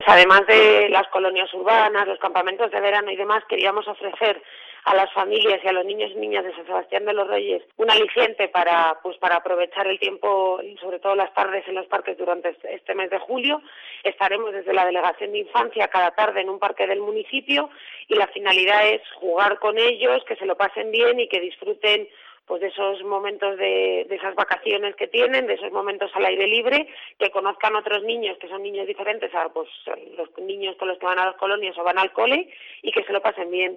Además de las colonias urbanas, los campamentos de verano y demás, queríamos ofrecer a las familias y a los niños y niñas de San Sebastián de los Reyes un aliciente para aprovechar el tiempo, y sobre todo las tardes en los parques durante este mes de julio. Estaremos desde la Delegación de Infancia cada tarde en un parque del municipio y la finalidad es jugar con ellos, que se lo pasen bien y que disfruten de esos momentos de esas vacaciones que tienen, de esos momentos al aire libre, que conozcan otros niños que son niños diferentes a los niños con los que van a las colonias o van al cole y que se lo pasen bien.